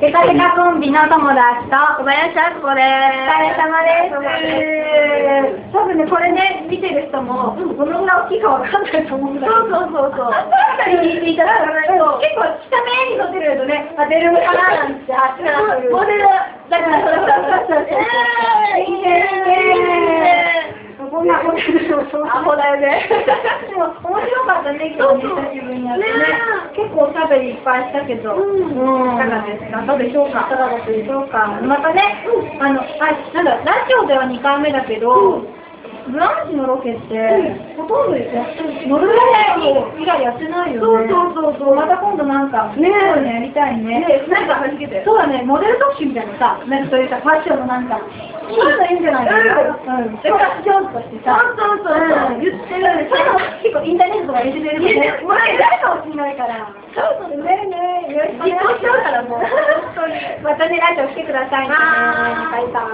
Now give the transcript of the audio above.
テカテカコンビの友達と小林あつこです。お疲れ様です。多分ね、これね、見てる人もどのぐらい大きいかわかんないと思うんだけど、聞いていただかないと、結構近めに撮ってるとね、出るのかななんてあってなってる。モデルだからそういいね。こんなモデルアホだよね。でも面白かったね、今日ね、久しぶりにやってね。結構おしゃべりいっぱいしたけど、いかがですか？どうでしょうか？いかがでしょうか？またね、なんだラジオでは2回目だけど、ブランチのロケって、ほとんどノルウェー以外やってないよね。そうまた今度なんか、そういうのやりたいね。なんか、そうだね、モデル特集みたいなさ、なんかそういうさ、ファッションのなんか、そういうのいいんじゃないかな。生活上手としてさ、言ってる。それも結構インターネットとか入れてくれるもんね。誰かもしれないから。そうね、よろしくお願いします。またね、ラジオ来てくださいね。バイバイ。